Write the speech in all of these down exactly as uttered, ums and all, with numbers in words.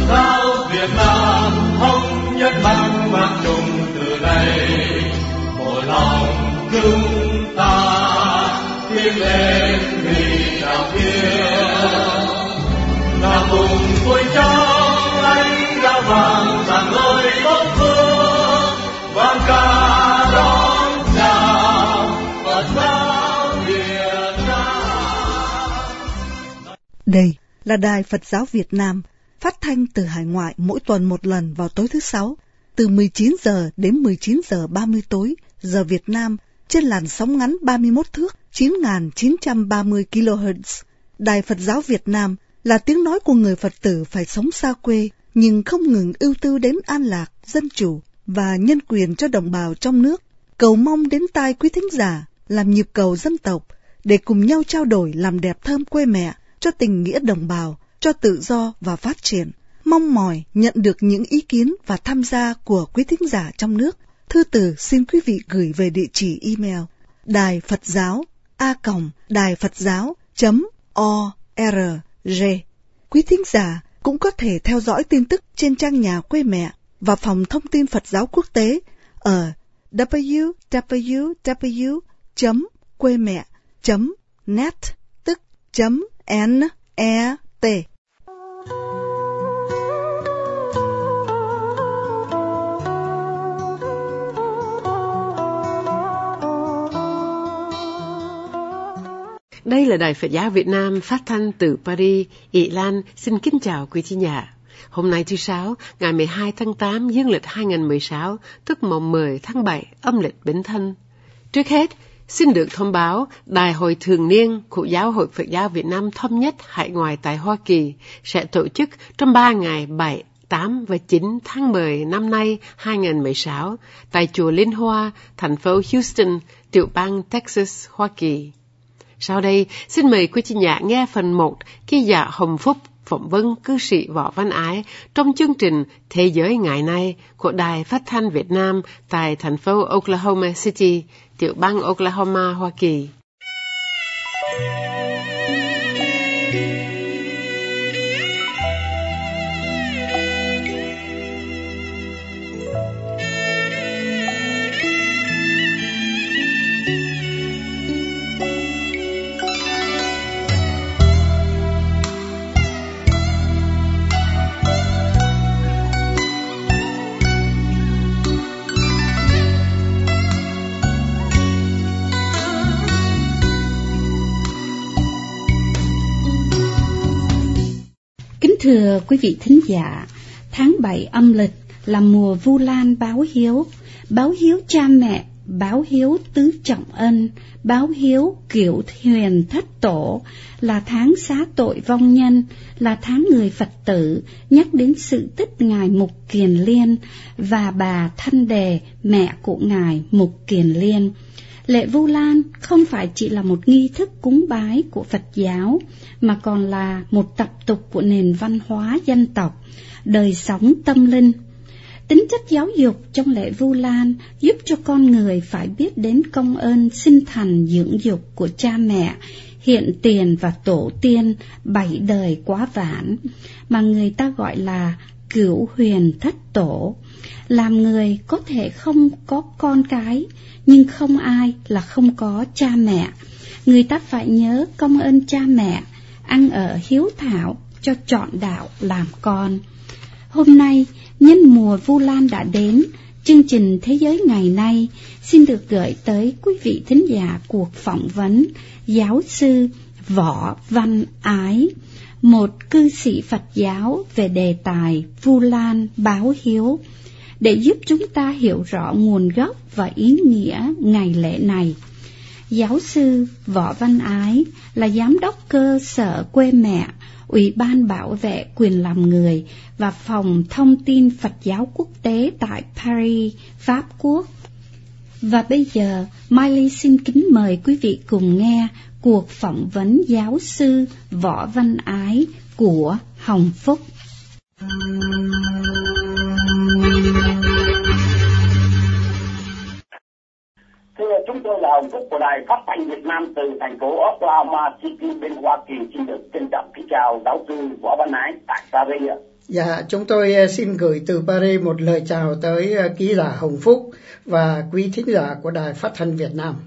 giáo Việt Nam thống nhất mang mang chung từ đây, một lòng chúng ta tiến lên vì đạo hiếu, là cùng vui trong ánh đã vàng rạng ngời tốt phương, vang ca đón chào Phật giáo Việt Nam. Đây là Đài Phật giáo Việt Nam, phát thanh từ hải ngoại mỗi tuần một lần vào tối thứ Sáu, từ mười chín giờ đến mười chín giờ ba mươi tối giờ Việt Nam, trên làn sóng ngắn ba mươi mốt thước chín nghìn chín trăm ba mươi ki lô héc. Đài Phật giáo Việt Nam là tiếng nói của người Phật tử phải sống xa quê, nhưng không ngừng ưu tư đến an lạc, dân chủ và nhân quyền cho đồng bào trong nước. Cầu mong đến tai quý thính giả làm nhịp cầu dân tộc, để cùng nhau trao đổi làm đẹp thơm quê mẹ, cho tình nghĩa đồng bào, cho tự do và phát triển. Mong mỏi nhận được những ý kiến và tham gia của quý thính giả trong nước. Thư từ xin quý vị gửi về địa chỉ email đài Phật giáo a còng đài Phật giáo chấm o r g. Quý thính giả cũng có thể theo dõi tin tức trên trang nhà quê mẹ và phòng thông tin Phật giáo quốc tế ở w w w chấm quê mẹ chấm net, tức chấm n e t. Đây là Đài Phật giáo Việt Nam phát thanh từ Paris, Ý Lan. Xin kính chào quý thính giả. Hôm nay thứ Sáu, ngày mười hai tháng tám dương lịch hai nghìn không trăm mười sáu, tức mồng mười tháng bảy âm lịch Bính Thân. Trước hết, xin được thông báo Đại hội thường niên của Giáo hội Phật giáo Việt Nam thống nhất hải ngoại tại Hoa Kỳ sẽ tổ chức trong ba ngày bảy, tám và chín tháng mười năm nay hai nghìn không trăm mười sáu tại chùa Linh Hoa, thành phố Houston, tiểu bang Texas, Hoa Kỳ. Sau đây, xin mời quý thính giả nghe phần một khi giả Hồng Phúc phỏng vấn cư sĩ Võ Văn Ái trong chương trình Thế giới ngày nay của Đài Phát thanh Việt Nam tại thành phố Oklahoma City, tiểu bang Oklahoma, Hoa Kỳ. Thưa quý vị thính giả, tháng bảy âm lịch là mùa Vu Lan báo hiếu, báo hiếu cha mẹ, báo hiếu tứ trọng ân, báo hiếu cửu huyền thất tổ, là tháng xá tội vong nhân, là tháng người Phật tử nhắc đến sự tích Ngài Mục Kiền Liên và bà Thanh Đề, mẹ của Ngài Mục Kiền Liên. Lễ Vu Lan không phải chỉ là một nghi thức cúng bái của Phật giáo, mà còn là một tập tục của nền văn hóa dân tộc, đời sống tâm linh. Tính chất giáo dục trong lễ Vu Lan giúp cho con người phải biết đến công ơn sinh thành dưỡng dục của cha mẹ, hiện tiền và tổ tiên bảy đời quá vãng, mà người ta gọi là cửu huyền thất tổ. Làm người có thể không có con cái, nhưng không ai là không có cha mẹ. Người ta phải nhớ công ơn cha mẹ, ăn ở hiếu thảo cho trọn đạo làm con. Hôm nay, nhân mùa Vu Lan đã đến, chương trình Thế giới ngày nay xin được gửi tới quý vị thính giả cuộc phỏng vấn giáo sư Võ Văn Ái, một cư sĩ Phật giáo, về đề tài Vu Lan báo hiếu, để giúp chúng ta hiểu rõ nguồn gốc và ý nghĩa ngày lễ này. Giáo sư Võ Văn Ái là giám đốc cơ sở quê mẹ, Ủy ban bảo vệ quyền làm người và phòng thông tin Phật giáo quốc tế tại Paris, Pháp Quốc. Và bây giờ, Mai Ly xin kính mời quý vị cùng nghe cuộc phỏng vấn giáo sư Võ Văn Ái của Hồng Phúc. Thưa chúng tôi là Hồng Phúc của Đài Phát thanh Việt Nam từ thành phố Oklahoma City bên Hoa Kỳ xin được trân trọng kính chào giáo sư Võ Văn Ái tại Paris. Dạ, chúng tôi xin gửi từ Paris một lời chào tới ký giả Hồng Phúc và quý thính giả của Đài Phát thanh Việt Nam.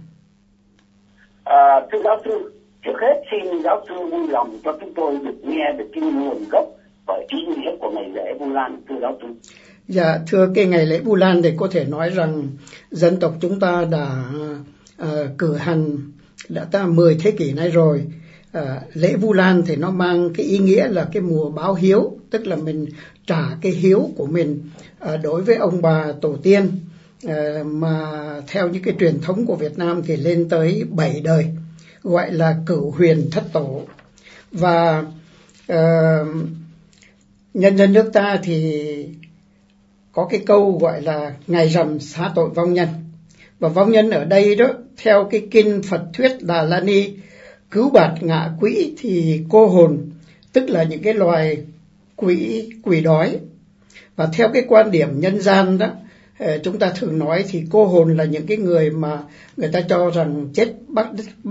À, thưa giáo sư, trước hết xin giáo sư vui lòng cho chúng tôi được nghe được cái nguồn gốc và ý nghĩa của ngày lễ Vu Lan, thưa giáo sư. Dạ, thưa cái ngày lễ Vu Lan thì có thể nói rằng dân tộc chúng ta đã uh, cử hành đã ta mười thế kỷ nay rồi. Uh, lễ Vu Lan thì nó mang cái ý nghĩa là cái mùa báo hiếu, tức là mình trả cái hiếu của mình uh, đối với ông bà tổ tiên, uh, mà theo những cái truyền thống của Việt Nam thì lên tới bảy đời, gọi là cửu huyền thất tổ. Và uh, nhân dân nước ta thì có cái câu gọi là ngày rằm xá tội vong nhân. Và vong nhân ở đây đó, theo cái kinh Phật thuyết Đà La Ni cứu bạt ngạ quỷ thì cô hồn, tức là những cái loài quỷ quỷ đói. Và theo cái quan điểm nhân gian đó, chúng ta thường nói thì cô hồn là những cái người mà người ta cho rằng chết bất,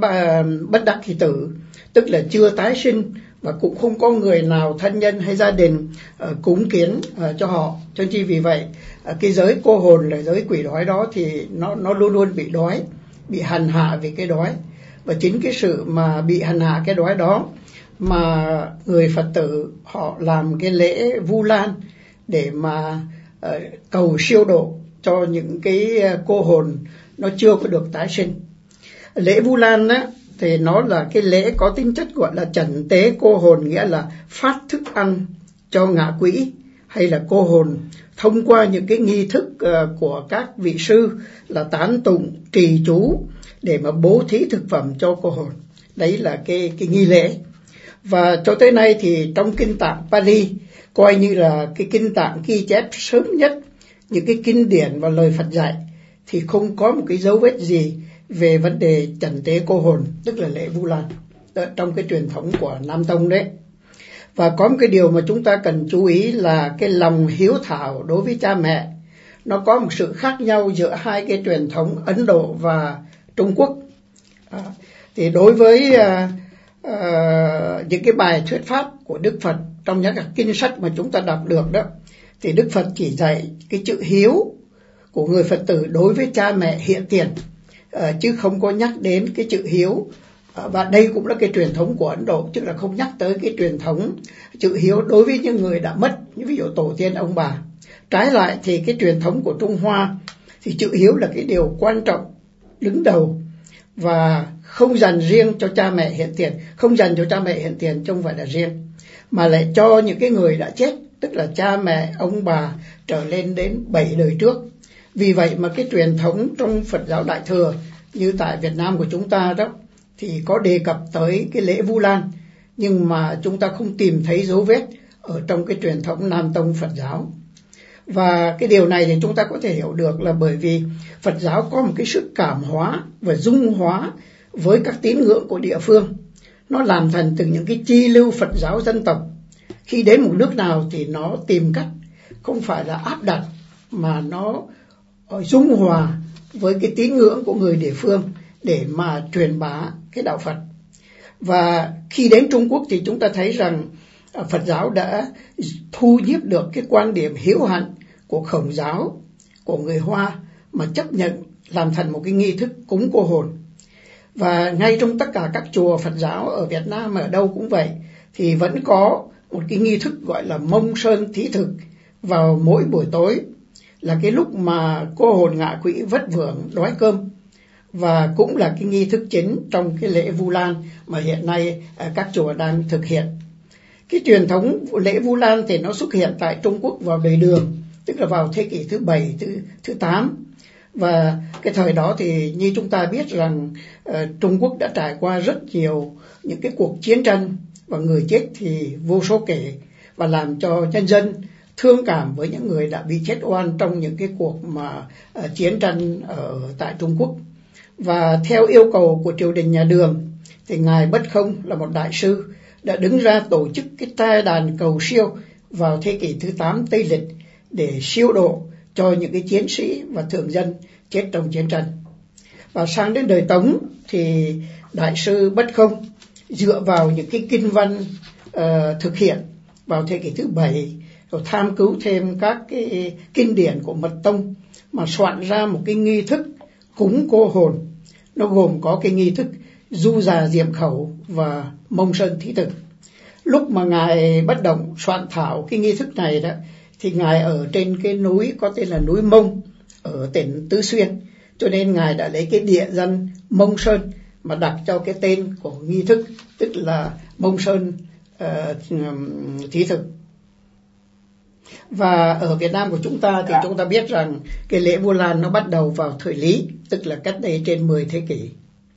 bất đắc kỳ tử, tức là chưa tái sinh và cũng không có người nào thân nhân hay gia đình uh, cúng kiến uh, cho họ. Cho nên vì vậy uh, cái giới cô hồn là giới quỷ đói đó thì nó nó luôn luôn bị đói, bị hành hạ vì cái đói. Và chính cái sự mà bị hành hạ cái đói đó mà người Phật tử họ làm cái lễ Vu Lan để mà uh, cầu siêu độ cho những cái uh, cô hồn nó chưa có được tái sinh. Lễ Vu Lan á thì nó là cái lễ có tính chất gọi là trần tế cô hồn, nghĩa là phát thức ăn cho ngạ quỷ, hay là cô hồn thông qua những cái nghi thức uh, của các vị sư là tán tụng, trì chú để mà bố thí thực phẩm cho cô hồn. Đấy là cái cái nghi lễ. Và cho tới nay thì trong kinh tạng Pali coi như là cái kinh tạng ghi chép sớm nhất những cái kinh điển và lời Phật dạy, thì không có một cái dấu vết gì về vấn đề trần tế cô hồn, tức là lễ Vu Lan trong cái truyền thống của Nam Tông đấy. Và có một cái điều mà chúng ta cần chú ý là cái lòng hiếu thảo đối với cha mẹ. Nó có một sự khác nhau giữa hai cái truyền thống Ấn Độ và Trung Quốc. À, thì đối với à, à, những cái bài thuyết pháp của Đức Phật trong những cái kinh sách mà chúng ta đọc được đó, thì Đức Phật chỉ dạy cái chữ hiếu của người Phật tử đối với cha mẹ hiện tiền, à, chứ không có nhắc đến cái chữ hiếu. À, và đây cũng là cái truyền thống của Ấn Độ, chứ là không nhắc tới cái truyền thống chữ hiếu đối với những người đã mất, như ví dụ tổ tiên ông bà. Trái lại thì cái truyền thống của Trung Hoa thì chữ hiếu là cái điều quan trọng đứng đầu, và không dành riêng cho cha mẹ hiện tiền, không dành cho cha mẹ hiện tiền chứ không phải là riêng, mà lại cho những cái người đã chết, tức là cha mẹ ông bà trở lên đến bảy đời trước. Vì vậy mà cái truyền thống trong Phật giáo Đại Thừa như tại Việt Nam của chúng ta đó thì có đề cập tới cái lễ Vu Lan, nhưng mà chúng ta không tìm thấy dấu vết ở trong cái truyền thống Nam Tông Phật giáo. Và cái điều này thì chúng ta có thể hiểu được là bởi vì Phật giáo có một cái sự cảm hóa và dung hóa với các tín ngưỡng của địa phương. Nó làm thành từ những cái chi lưu Phật giáo dân tộc. Khi đến một nước nào thì nó tìm cách không phải là áp đặt, mà nó dung hòa với cái tín ngưỡng của người địa phương để mà truyền bá cái đạo Phật. Và khi đến Trung Quốc thì chúng ta thấy rằng Phật giáo đã thu nhiếp được cái quan điểm hiếu hạnh của Khổng giáo, của người Hoa, mà chấp nhận làm thành một cái nghi thức cúng cô hồn. Và ngay trong tất cả các chùa Phật giáo ở Việt Nam ở đâu cũng vậy, thì vẫn có một cái nghi thức gọi là mông sơn thí thực vào mỗi buổi tối, là cái lúc mà cô hồn ngạ quỷ vất vưởng đói cơm, và cũng là cái nghi thức chính trong cái lễ Vu Lan mà hiện nay các chùa đang thực hiện. Cái truyền thống lễ Vu Lan thì nó xuất hiện tại Trung Quốc vào đời Đường, tức là vào thế kỷ thứ bảy, thứ, thứ tám. Và cái thời đó thì như chúng ta biết rằng uh, Trung Quốc đã trải qua rất nhiều những cái cuộc chiến tranh, và người chết thì vô số kể, và làm cho nhân dân thương cảm với những người đã bị chết oan trong những cái cuộc mà uh, chiến tranh ở tại Trung Quốc. Và theo yêu cầu của triều đình nhà Đường thì Ngài Bất Không là một đại sư đã đứng ra tổ chức cái trai đàn cầu siêu vào thế kỷ thứ tám Tây Lịch để siêu độ cho những cái chiến sĩ và thường dân chết trong chiến tranh. Và sang đến đời Tống thì Đại sư Bất Không dựa vào những cái kinh văn uh, thực hiện vào thế kỷ thứ bảy, rồi tham cứu thêm các cái kinh điển của Mật Tông mà soạn ra một cái nghi thức cúng cô hồn. Nó gồm có cái nghi thức du già diệm khẩu và mông sơn thí thực. Lúc mà Ngài Bất Động soạn thảo cái nghi thức này đó, thì Ngài ở trên cái núi có tên là núi Mông ở tỉnh Tứ Xuyên, cho nên Ngài đã lấy cái địa danh Mông Sơn mà đặt cho cái tên của nghi thức, tức là Mông Sơn uh, thí thực. Và ở Việt Nam của chúng ta thì dạ. chúng ta biết rằng cái lễ Vu Lan nó bắt đầu vào thời Lý, tức là cách đây trên mười thế kỷ.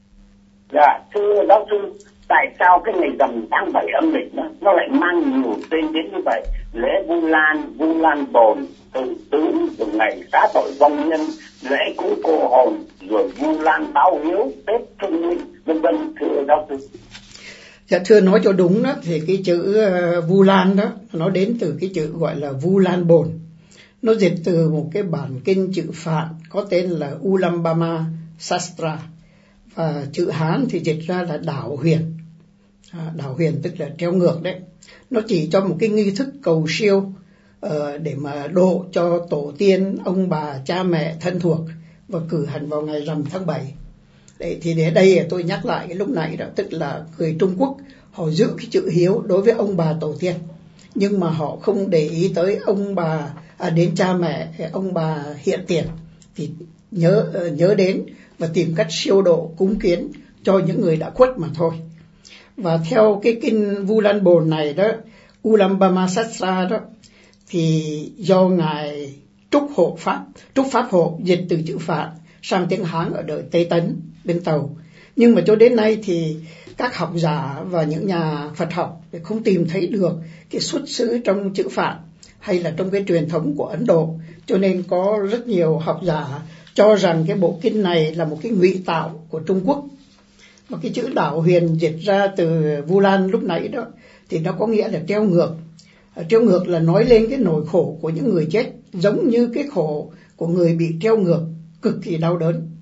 Dạ, thưa giáo sư, tại sao cái ngày rằm tháng bảy âm lịch đó, nó lại mang nhiều tên đến như vậy? Lễ Vu Lan, Vu Lan Bồn, Tự Tứ, rồi ngày xá tội vong nhân, lễ cúng cô hồn, rồi Vu Lan báo hiếu, Tết Trung Minh, vân vân, thưa giáo sư. Dạ thưa, nói cho đúng đó thì cái chữ uh, Vu Lan đó nó đến từ cái chữ gọi là Vu Lan Bồn. Nó dịch từ một cái bản kinh chữ Phạn có tên là Ulambama Sastra, và chữ Hán thì dịch ra là đảo huyền. À, đảo huyền tức là treo ngược đấy. Nó chỉ cho một cái nghi thức cầu siêu uh, để mà độ cho tổ tiên, ông bà, cha mẹ thân thuộc, và cử hành vào ngày rằm tháng bảy. Đấy, thì để đây tôi nhắc lại cái lúc nãy đó, tức là người Trung Quốc họ giữ cái chữ hiếu đối với ông bà tổ tiên, nhưng mà họ không để ý tới ông bà à, đến cha mẹ, ông bà hiện tiền, thì nhớ uh, nhớ đến và tìm cách siêu độ cúng kiến cho những người đã khuất mà thôi. Và theo cái kinh Vu Lan Bồn này đó, Ulambama Sastra đó, thì do Ngài Trúc Hộ Pháp, Trúc Pháp Hộ dịch từ chữ Phạn sang tiếng Hán ở đời Tây Tấn bên Tàu. Nhưng mà cho đến nay thì các học giả và những nhà Phật học không tìm thấy được cái xuất xứ trong chữ Phạn hay là trong cái truyền thống của Ấn Độ, cho nên có rất nhiều học giả cho rằng cái bộ kinh này là một cái ngụy tạo của Trung Quốc. Mà cái chữ đảo huyền dịch ra từ Vu Lan lúc nãy đó thì nó có nghĩa là treo ngược. Treo ngược là nói lên cái nỗi khổ của những người chết, giống như cái khổ của người bị treo ngược, cực kỳ đau đớn.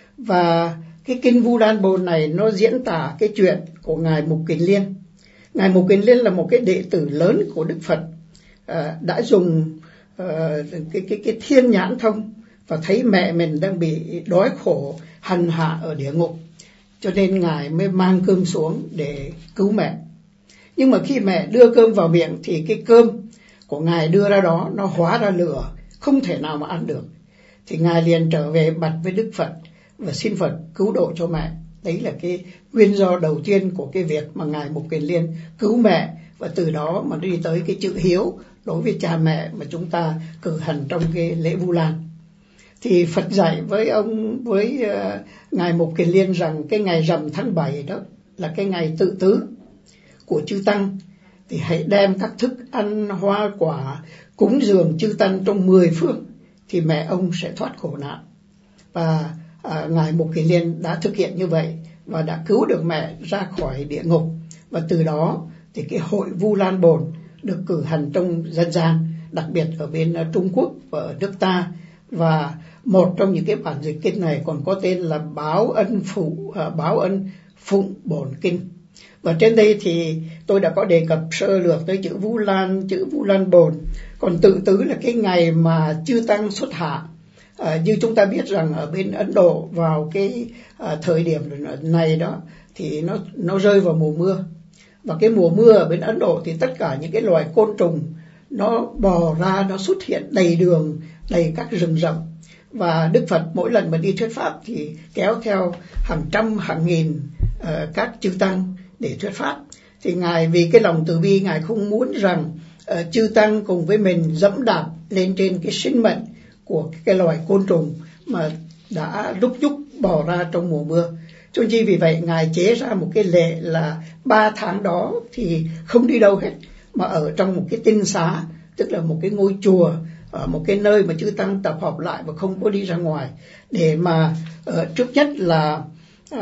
Và cái kinh Vu Lan Bồn này nó diễn tả cái chuyện của Ngài Mục Kiền Liên. Ngài Mục Kiền Liên là một cái đệ tử lớn của Đức Phật, à, đã dùng à, cái, cái, cái thiên nhãn thông và thấy mẹ mình đang bị đói khổ hành hạ ở địa ngục, cho nên Ngài mới mang cơm xuống để cứu mẹ. Nhưng mà khi mẹ đưa cơm vào miệng thì cái cơm của Ngài đưa ra đó nó hóa ra lửa, không thể nào mà ăn được. Thì Ngài liền trở về bạch với Đức Phật và xin Phật cứu độ cho mẹ. Đấy là cái nguyên do đầu tiên của cái việc mà Ngài Mục Kiền Liên cứu mẹ, và từ đó mà đi tới cái chữ hiếu đối với cha mẹ mà chúng ta cử hành trong cái lễ Vu Lan. Thì Phật dạy với ông với uh, Ngài Mục Kiền Liên rằng cái ngày rằm tháng bảy đó là cái ngày tự tứ của chư tăng, thì hãy đem các thức ăn hoa quả cúng dường chư tăng trong mười phương, thì mẹ ông sẽ thoát khổ nạn. Và uh, Ngài Mục Kiền Liên đã thực hiện như vậy và đã cứu được mẹ ra khỏi địa ngục. Và từ đó thì cái hội Vu Lan Bồn được cử hành trong dân gian, đặc biệt ở bên uh, Trung Quốc và ở nước ta. Và một trong những cái bản dịch kinh này còn có tên là Báo Ân Phụ, à, Báo Ân Phụng Bổn Kinh. Và trên đây thì tôi đã có đề cập sơ lược tới chữ Vu Lan, chữ Vu Lan Bồn. Còn tự tứ là cái ngày mà chư tăng xuất hạ. À, như chúng ta biết rằng ở bên Ấn Độ vào cái à, thời điểm này đó thì nó nó rơi vào mùa mưa. Và cái mùa mưa ở bên Ấn Độ thì tất cả những cái loài côn trùng nó bò ra, nó xuất hiện đầy đường, đầy các rừng rậm. Và Đức Phật mỗi lần mà đi thuyết pháp thì kéo theo hàng trăm, hàng nghìn uh, các chư tăng để thuyết pháp. Thì Ngài vì cái lòng từ bi, Ngài không muốn rằng uh, chư tăng cùng với mình dẫm đạp lên trên cái sinh mệnh của cái loài côn trùng mà đã lúc nhúc bò ra trong mùa mưa. Cho nên vì vậy Ngài chế ra một cái lệ là ba tháng đó thì không đi đâu hết, mà ở trong một cái tinh xá, tức là một cái ngôi chùa, ở một cái nơi mà chư tăng tập hợp lại và không có đi ra ngoài, để mà uh, trước nhất là, uh,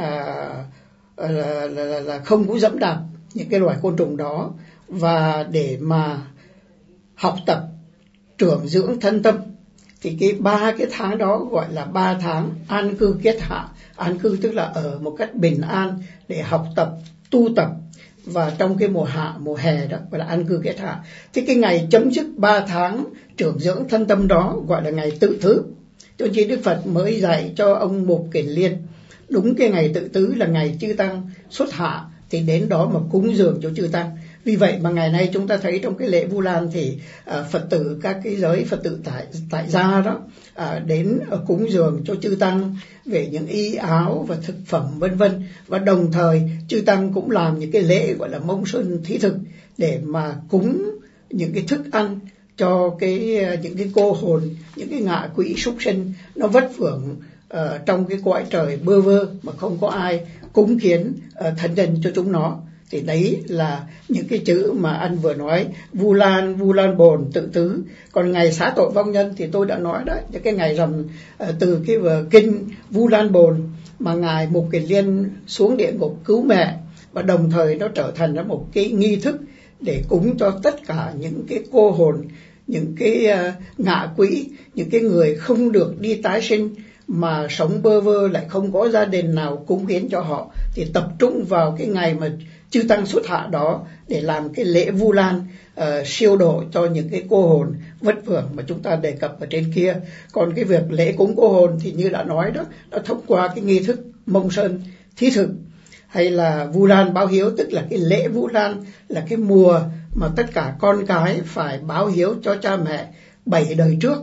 là, là, là, là không có dẫm đạp những cái loài côn trùng đó, và để mà học tập trưởng dưỡng thân tâm. Thì cái ba cái tháng đó gọi là ba tháng an cư kiết hạ. An cư tức là ở một cách bình an để học tập, tu tập. Và trong cái mùa hạ, mùa hè đó gọi là an cư kiết hạ. Thì cái ngày chấm dứt ba tháng trưởng dưỡng thân tâm đó gọi là ngày tự thứ. Cho nên Đức Phật mới dạy cho ông Mục Kiền Liên đúng cái ngày tự tứ là ngày chư tăng xuất hạ, thì đến đó mà cúng dường cho chư tăng. Vì vậy mà ngày nay chúng ta thấy trong cái lễ Vu Lan thì à, Phật tử, các cái giới Phật tử tại tại gia đó à, đến à, cúng dường cho chư tăng về những y áo và thực phẩm vân vân, và đồng thời chư tăng cũng làm những cái lễ gọi là mông sơn thí thực để mà cúng những cái thức ăn cho cái những cái cô hồn, những cái ngạ quỷ súc sinh nó vất vưởng uh, trong cái cõi trời bơ vơ mà không có ai cúng kiến uh, thần dân cho chúng nó. Thì đấy là những cái chữ mà anh vừa nói, Vu Lan, Vu Lan Bồn, tự tứ. Còn ngày xá tội vong nhân thì tôi đã nói đó, những cái ngày rằm uh, từ cái vừa kinh Vu Lan Bồn mà ngài Mục Kiền Liên xuống địa ngục cứu mẹ, và đồng thời nó trở thành ra một cái nghi thức để cúng cho tất cả những cái cô hồn, những cái uh, ngạ quỷ, những cái người không được đi tái sinh mà sống bơ vơ lại không có gia đình nào cúng kiến cho họ, thì tập trung vào cái ngày mà chư tăng xuất hạ đó để làm cái lễ Vu Lan uh, siêu độ cho những cái cô hồn vất vưởng mà chúng ta đề cập ở trên kia. Còn cái việc lễ cúng cô hồn thì như đã nói đó, nó thông qua cái nghi thức mông sơn thí thực, hay là Vu Lan báo hiếu, tức là cái lễ Vu Lan là cái mùa mà tất cả con cái phải báo hiếu cho cha mẹ bảy đời trước.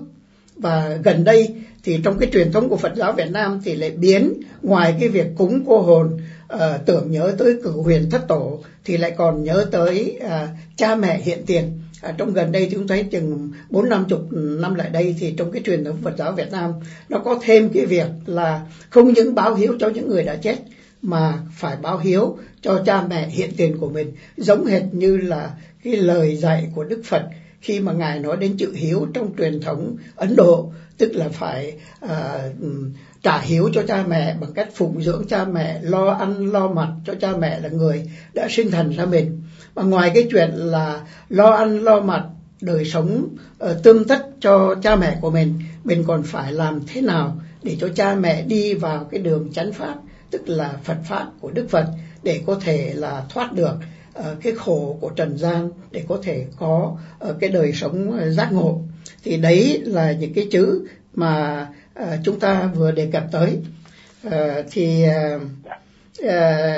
Và gần đây thì trong cái truyền thống của Phật giáo Việt Nam thì lại biến ngoài cái việc cúng cô hồn uh, tưởng nhớ tới cửu huyền thất tổ thì lại còn nhớ tới uh, cha mẹ hiện tiền. À, trong gần đây thì chúng thấy chừng bốn năm chục năm lại đây thì trong cái truyền thống Phật giáo Việt Nam nó có thêm cái việc là không những báo hiếu cho những người đã chết mà phải báo hiếu cho cha mẹ hiện tiền của mình, giống hệt như là cái lời dạy của Đức Phật khi mà ngài nói đến chữ hiếu trong truyền thống Ấn Độ, tức là phải à, trả hiếu cho cha mẹ bằng cách phụng dưỡng cha mẹ, lo ăn lo mặc cho cha mẹ là người đã sinh thành ra mình. Và ngoài cái chuyện là lo ăn lo mặc, đời sống uh, tương tất cho cha mẹ của mình, mình còn phải làm thế nào để cho cha mẹ đi vào cái đường chánh pháp, tức là Phật pháp của Đức Phật, để có thể là thoát được uh, cái khổ của trần gian, để có thể có uh, cái đời sống uh, giác ngộ. Thì đấy là những cái chữ mà uh, chúng ta vừa đề cập tới. Uh, thì uh, uh,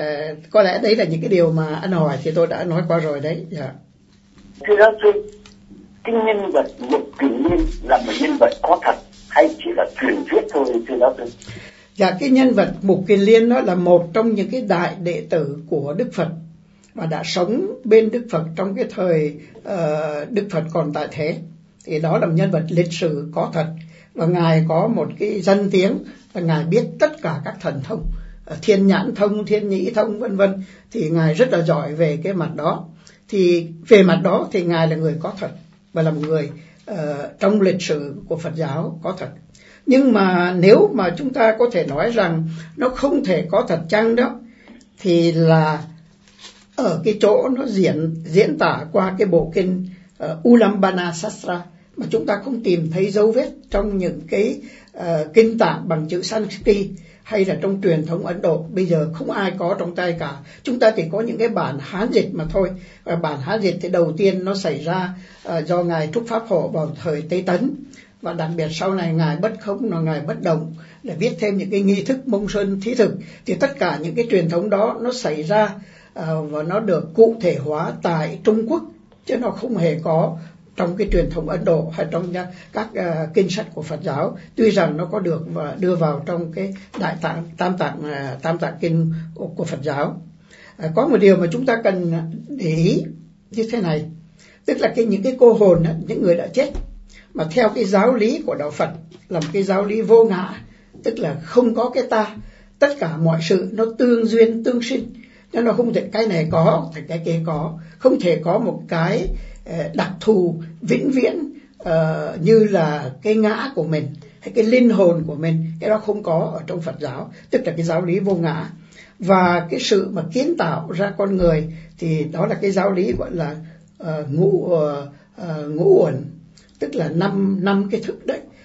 có lẽ đấy là những cái điều mà anh hỏi thì tôi đã nói qua rồi đấy. Yeah. Thưa giáo sư, cái nhân vật Mục Kiền Liên là một nhân vật có thật hay chỉ là truyền thuyết thôi, thưa giáo sư? Dạ, cái nhân vật Mục Kiền Liên đó là một trong những cái đại đệ tử của Đức Phật và đã sống bên Đức Phật trong cái thời uh, Đức Phật còn tại thế. Thì đó là một nhân vật lịch sử có thật, và ngài có một cái danh tiếng là ngài biết tất cả các thần thông, uh, thiên nhãn thông, thiên nhĩ thông vân vân, thì ngài rất là giỏi về cái mặt đó. Thì về mặt đó thì ngài là người có thật và là một người uh, trong lịch sử của Phật giáo có thật. Nhưng mà nếu mà chúng ta có thể nói rằng nó không thể có thật chăng đó, thì là ở cái chỗ nó diễn diễn tả qua cái bộ kinh uh, Ulambana Sastra mà chúng ta không tìm thấy dấu vết trong những cái uh, kinh tạng bằng chữ Sanskrit hay là trong truyền thống Ấn Độ. Bây giờ không ai có trong tay cả. Chúng ta chỉ có những cái bản Hán dịch mà thôi. Và bản Hán dịch thì đầu tiên nó xảy ra uh, do ngài Trúc Pháp Hộ vào thời Tây Tấn, và đặc biệt sau này ngài Bất Không và ngài Bất Động để viết thêm những cái nghi thức mông sơn thí thực. Thì tất cả những cái truyền thống đó nó xảy ra uh, và nó được cụ thể hóa tại Trung Quốc, chứ nó không hề có trong cái truyền thống Ấn Độ hay trong các uh, kinh sách của Phật giáo. Tuy rằng nó có được và đưa vào trong cái đại tạng tam tạng uh, tam tạng kinh của, của Phật giáo. Uh, có một điều mà chúng ta cần để ý như thế này, tức là cái những cái cô hồn đó, những người đã chết mà theo cái giáo lý của đạo Phật là một cái giáo lý vô ngã, tức là không có cái ta, tất cả mọi sự nó tương duyên tương sinh, nên nó không thể cái này có thì cái kia có, không thể có một cái đặc thù vĩnh viễn uh, như là cái ngã của mình hay cái linh hồn của mình, cái đó không có ở trong Phật giáo, tức là cái giáo lý vô ngã. Và cái sự mà kiến tạo ra con người thì đó là cái giáo lý gọi là uh, ngũ uh, uh, ngũ uẩn, tức là năm năm cái thức đấy,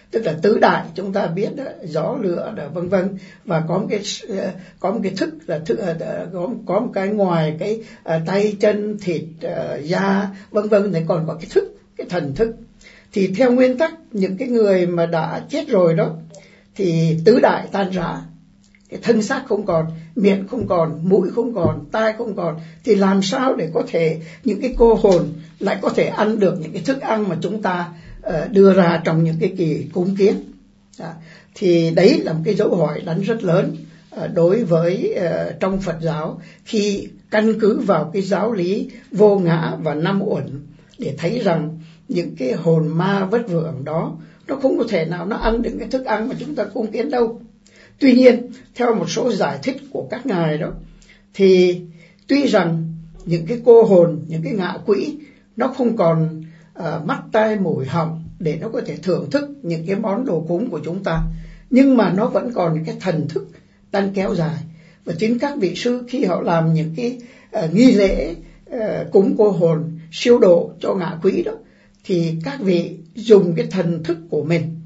tức là tứ đại chúng ta biết đó, gió lửa đó, vân vân, và có một cái có một cái thức là thức có có một cái ngoài cái uh, tay chân thịt uh, da vân vân thì còn có cái thức, cái thần thức. Thì theo nguyên tắc những cái người mà đã chết rồi đó thì tứ đại tan rã, cái thân xác không còn, miệng không còn, mũi không còn, tai không còn, thì làm sao để có thể những cái cô hồn lại có thể ăn được những cái thức ăn mà chúng ta uh, đưa ra trong những cái kỳ cúng kiến. Đó. Thì đấy là một cái dấu hỏi đánh rất lớn uh, đối với uh, trong Phật giáo, khi căn cứ vào cái giáo lý vô ngã và năm uẩn để thấy rằng những cái hồn ma vất vưởng đó nó không có thể nào nó ăn được cái thức ăn mà chúng ta cúng kiến đâu. Tuy nhiên theo một số giải thích của các ngài đó thì tuy rằng những cái cô hồn, những cái ngạ quỷ nó không còn uh, mắt tai mũi họng để nó có thể thưởng thức những cái món đồ cúng của chúng ta, nhưng mà nó vẫn còn cái thần thức đang kéo dài. Và chính các vị sư khi họ làm những cái uh, nghi lễ uh, cúng cô hồn, siêu độ cho ngạ quỷ đó, thì các vị dùng cái thần thức của mình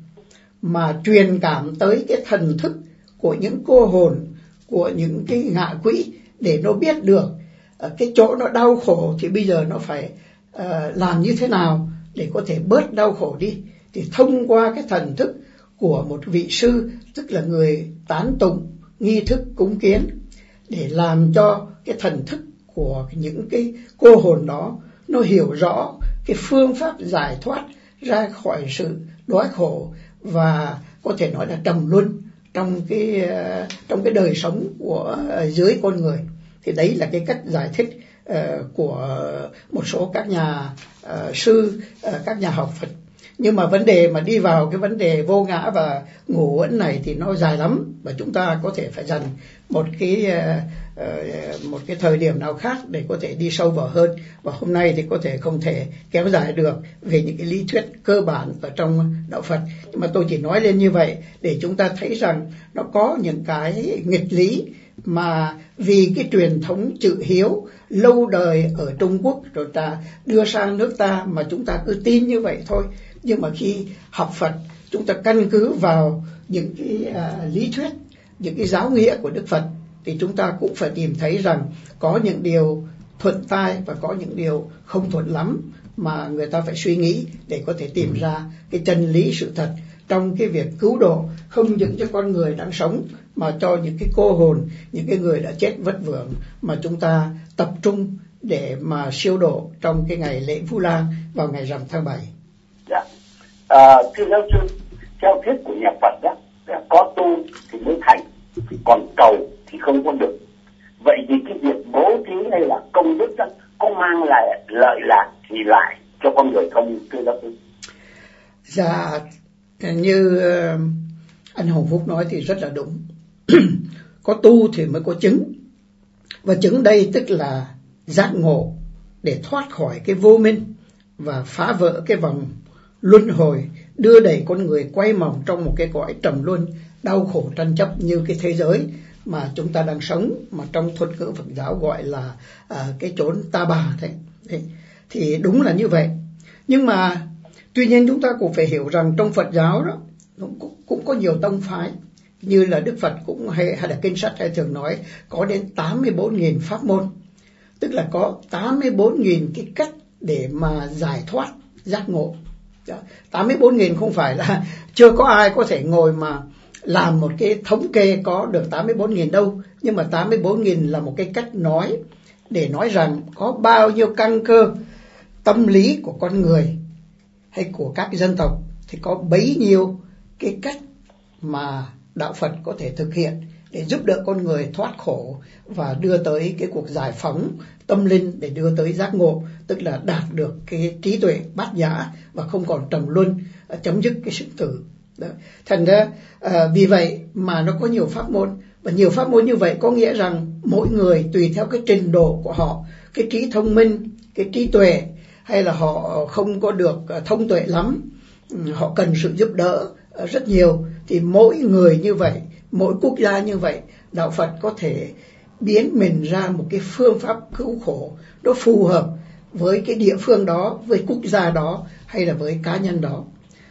mà truyền cảm tới cái thần thức của những cô hồn, của những cái ngạ quỷ, để nó biết được uh, cái chỗ nó đau khổ thì bây giờ nó phải uh, làm như thế nào để có thể bớt đau khổ đi. Thì thông qua cái thần thức của một vị sư, tức là người tán tụng nghi thức cúng kiến, để làm cho cái thần thức của những cái cô hồn đó nó hiểu rõ cái phương pháp giải thoát ra khỏi sự đói khổ và có thể nói là trầm luân trong cái uh, trong cái đời sống của uh, dưới con người. Thì đấy là cái cách giải thích uh, của một số các nhà uh, sư, uh, các nhà học Phật. Nhưng mà vấn đề mà đi vào cái vấn đề vô ngã và ngũ uẩn này thì nó dài lắm, và chúng ta có thể phải dành một cái uh, uh, một cái thời điểm nào khác để có thể đi sâu vào hơn. Và hôm nay thì có thể không thể kéo dài được về những cái lý thuyết cơ bản ở trong đạo Phật, nhưng mà tôi chỉ nói lên như vậy để chúng ta thấy rằng nó có những cái nghịch lý mà vì cái truyền thống chữ hiếu lâu đời ở Trung Quốc rồi ta đưa sang nước ta mà chúng ta cứ tin như vậy thôi. Nhưng mà khi học Phật, chúng ta căn cứ vào những cái uh, lý thuyết, những cái giáo nghĩa của Đức Phật, thì chúng ta cũng phải tìm thấy rằng có những điều thuận tai và có những điều không thuận lắm mà người ta phải suy nghĩ để có thể tìm ra cái chân lý sự thật trong cái việc cứu độ, không những cho con người đang sống mà cho những cái cô hồn, những cái người đã chết vất vưởng mà chúng ta tập trung để mà siêu độ trong cái ngày lễ Vu Lan vào ngày rằm tháng bảy. Dạ. À, thưa giáo sư, theo thuyết của nhà Phật đó, có tu thì mới thành, còn cầu thì không có được. Vậy thì cái việc bố thí hay là công đức đó có mang lại lợi lạc thì lại cho con người không, thưa giáo sư? Dạ, như anh Hồng Phúc nói thì rất là đúng. Có tu thì mới có chứng, và chứng đây tức là giác ngộ để thoát khỏi cái vô minh và phá vỡ cái vòng luân hồi, đưa đẩy con người quay vòng trong một cái cõi trầm luân đau khổ tranh chấp như cái thế giới mà chúng ta đang sống, mà trong thuật ngữ Phật giáo gọi là à, cái chốn ta bà thế. Thì, thì đúng là như vậy. Nhưng mà tuy nhiên chúng ta cũng phải hiểu rằng trong Phật giáo đó cũng, cũng có nhiều tông phái, như là Đức Phật cũng hay, hay là kinh sách hay thường nói có đến tám mươi bốn nghìn pháp môn, tức là có tám mươi bốn nghìn cái cách để mà giải thoát giác ngộ. tám mươi bốn nghìn không phải là chưa có ai có thể ngồi mà làm một cái thống kê có được tám mươi bốn nghìn đâu, nhưng mà tám mươi bốn nghìn là một cái cách nói để nói rằng có bao nhiêu căn cơ tâm lý của con người hay của các dân tộc thì có bấy nhiêu cái cách mà đạo Phật có thể thực hiện để giúp đỡ con người thoát khổ và đưa tới cái cuộc giải phóng tâm linh, để đưa tới giác ngộ, tức là đạt được cái trí tuệ bát nhã và không còn trầm luân, chấm dứt cái sinh tử. Đó. Thành ra à, vì vậy mà nó có nhiều pháp môn, và nhiều pháp môn như vậy có nghĩa rằng mỗi người tùy theo cái trình độ của họ, cái trí thông minh, cái trí tuệ, hay là họ không có được thông tuệ lắm, họ cần sự giúp đỡ rất nhiều, thì mỗi người như vậy, mỗi quốc gia như vậy, đạo Phật có thể biến mình ra một cái phương pháp cứu khổ nó phù hợp với cái địa phương đó, với quốc gia đó hay là với cá nhân đó.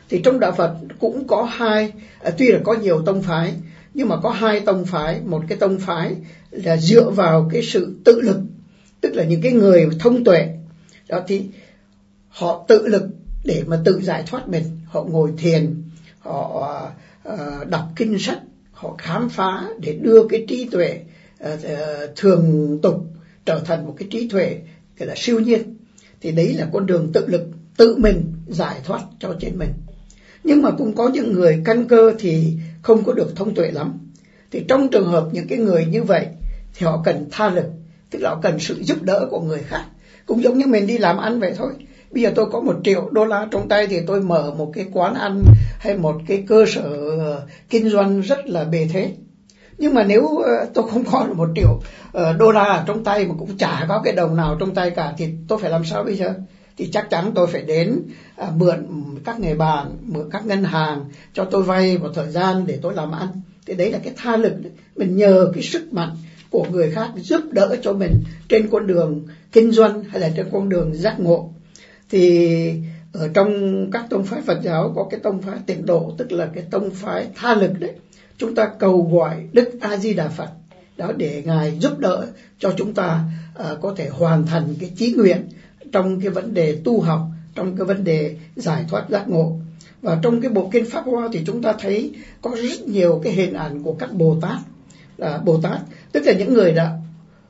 Thì trong đạo Phật cũng có hai, à, tuy là có nhiều tông phái, nhưng mà có hai tông phái. Một cái tông phái là dựa vào cái sự tự lực, tức là những cái người thông tuệ đó, thì họ tự lực để mà tự giải thoát mình. Họ ngồi thiền, họ uh, đọc kinh sách, họ khám phá để đưa cái trí tuệ uh, uh, thường tục trở thành một cái trí tuệ gọi là siêu nhiên. Thì đấy là con đường tự lực, tự mình giải thoát cho chính mình. Nhưng mà cũng có những người căn cơ thì không có được thông tuệ lắm. Thì trong trường hợp những cái người như vậy thì họ cần tha lực, tức là họ cần sự giúp đỡ của người khác. Cũng giống như mình đi làm ăn vậy thôi. Bây giờ tôi có một triệu đô la trong tay thì tôi mở một cái quán ăn hay một cái cơ sở kinh doanh rất là bề thế. Nhưng mà nếu tôi không có một triệu đô la trong tay mà cũng chả có cái đồng nào trong tay cả, thì tôi phải làm sao bây giờ? Thì chắc chắn tôi phải đến à, mượn các người bạn, mượn các ngân hàng cho tôi vay một thời gian để tôi làm ăn. Thì đấy là cái tha lực đấy. Mình nhờ cái sức mạnh của người khác giúp đỡ cho mình trên con đường kinh doanh hay là trên con đường giác ngộ. Thì ở trong các tông phái Phật giáo có cái tông phái Tịnh Độ, tức là cái tông phái tha lực đấy. Chúng ta cầu gọi Đức A Di Đà Phật đó để Ngài giúp đỡ cho chúng ta à, có thể hoàn thành cái chí nguyện trong cái vấn đề tu học, trong cái vấn đề giải thoát giác ngộ. Và trong cái bộ kinh Pháp Hoa thì chúng ta thấy có rất nhiều cái hình ảnh của các Bồ Tát. Là Bồ Tát tức là những người đã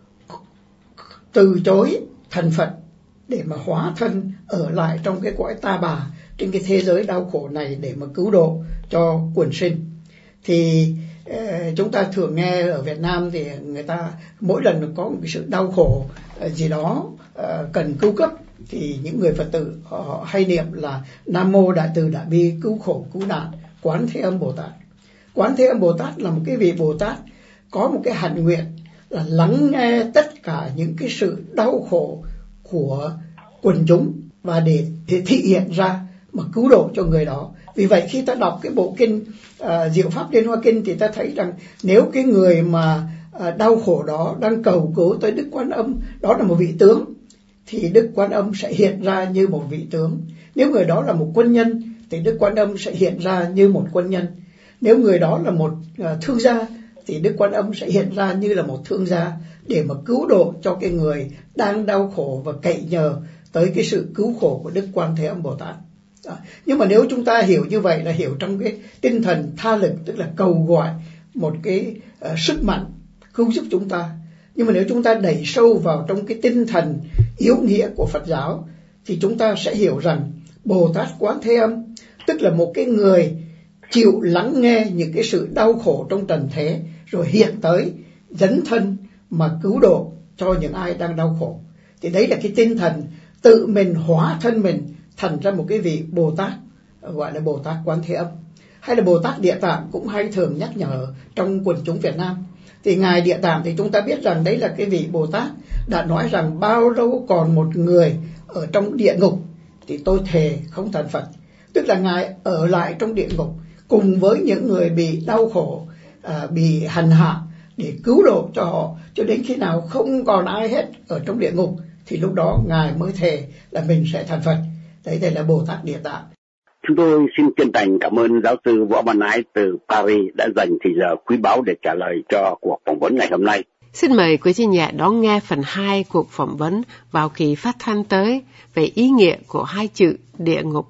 từ chối thành Phật để mà hóa thân ở lại trong cái cõi ta bà, trên cái thế giới đau khổ này để mà cứu độ cho quần sinh. Thì uh, chúng ta thường nghe ở Việt Nam thì người ta mỗi lần có một cái sự đau khổ uh, gì đó uh, cần cứu cấp thì những người Phật tử họ, họ hay niệm là Nam Mô Đại Từ Đại Bi Cứu Khổ Cứu Nạn Quán Thế Âm Bồ Tát. Quán Thế Âm Bồ Tát là một cái vị Bồ Tát có một cái hạnh nguyện là lắng nghe tất cả những cái sự đau khổ của quần chúng và để, để thị hiện ra mà cứu độ cho người đó. Vì vậy khi ta đọc cái bộ kinh uh, Diệu Pháp Liên Hoa Kinh thì ta thấy rằng nếu cái người mà uh, đau khổ đó đang cầu cứu tới Đức Quan Âm, đó là một vị tướng, thì Đức Quan Âm sẽ hiện ra như một vị tướng. Nếu người đó là một quân nhân thì Đức Quan Âm sẽ hiện ra như một quân nhân. Nếu người đó là một uh, thương gia thì Đức Quan Âm sẽ hiện ra như là một thương gia để mà cứu độ cho cái người đang đau khổ và cậy nhờ tới cái sự cứu khổ của Đức Quan Thế Âm Bồ Tát. Đó. Nhưng mà nếu chúng ta hiểu như vậy là hiểu trong cái tinh thần tha lực, tức là cầu gọi một cái uh, sức mạnh cứu giúp chúng ta. Nhưng mà nếu chúng ta đẩy sâu vào trong cái tinh thần yếu nghĩa của Phật giáo thì chúng ta sẽ hiểu rằng Bồ Tát Quán Thế Âm tức là một cái người chịu lắng nghe những cái sự đau khổ trong trần thế, rồi hiện tới dấn thân mà cứu độ cho những ai đang đau khổ. Thì đấy là cái tinh thần tự mình hóa thân mình thành ra một cái vị Bồ Tát, gọi là Bồ Tát Quán Thế Âm. Hay là Bồ Tát Địa Tạng cũng hay thường nhắc nhở trong quần chúng Việt Nam. Thì Ngài Địa Tạng thì chúng ta biết rằng đấy là cái vị Bồ Tát đã nói rằng bao lâu còn một người ở trong địa ngục thì tôi thề không thành Phật. Tức là Ngài ở lại trong địa ngục cùng với những người bị đau khổ, à, bị hành hạ để cứu độ cho họ, cho đến khi nào không còn ai hết ở trong địa ngục thì lúc đó Ngài mới thề là mình sẽ thành Phật. Đấy, đây là Bồ Tát Địa Tạng. Chúng tôi xin chân thành cảm ơn giáo sư Võ Văn Ái từ Paris đã dành thời giờ quý báu để trả lời cho cuộc phỏng vấn ngày hôm nay. Xin mời quý thính giả đón nghe phần hai cuộc phỏng vấn vào kỳ phát thanh tới về ý nghĩa của hai chữ địa ngục.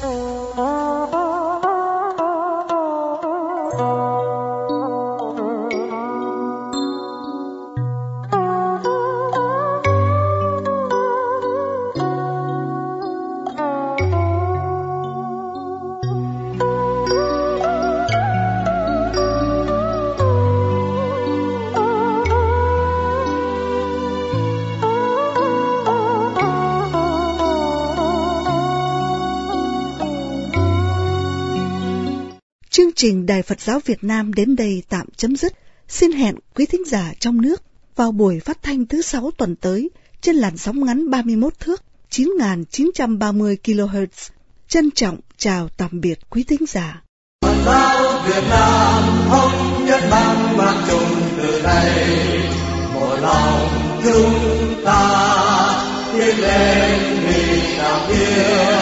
Chương trình Đài Phật giáo Việt Nam đến đây tạm chấm dứt. Xin hẹn quý thính giả trong nước vào buổi phát thanh thứ sáu tuần tới trên làn sóng ngắn ba mươi mốt thước chín nghìn chín trăm ba mươi ki lô héc. Trân trọng chào tạm biệt quý thính giả. Phật giáo Việt Nam thống nhất mang mang chung từ đây, một lòng chúng ta tiến lên vì đạo hiếu.